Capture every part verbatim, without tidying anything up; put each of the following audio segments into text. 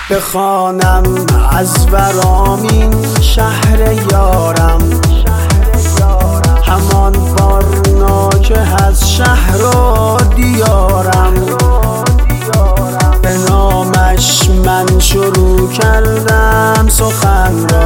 بخوانم از ورامین شهر یارم، همان بارنا که از شهر و دیارم. به نامش من شروع کردم سخن را،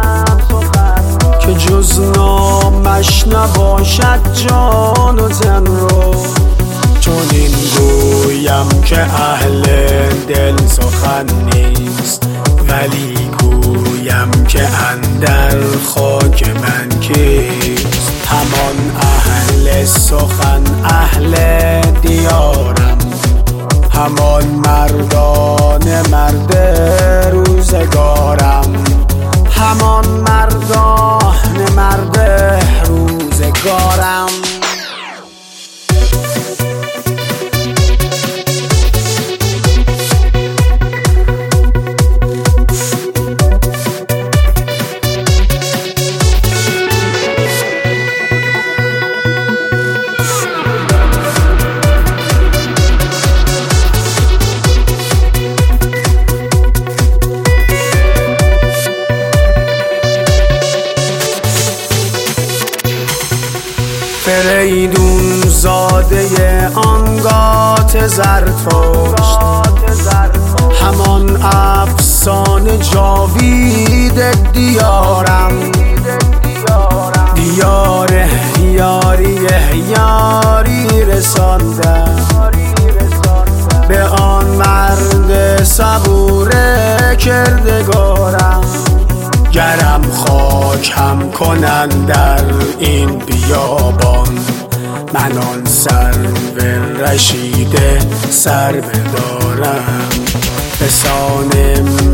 که جز نامش نباشد جان و تن را. چون این گویم که اهل دل سخن نیست، ولی گویم که اندر خاک من کیست. همان اهل سخن اهل دیارم، همان مردان مرد روزگارم، همان مردان مرد روزگارم. فریدون زاده آنگات زرتشت، همان افسانه جاوید دیارم. دیار یاری یاری رسانده به آن مرد صبور کردگارم. گرم خاک هم کنن در این بیابان، من آن سرو رشیده سر بدارم. به سان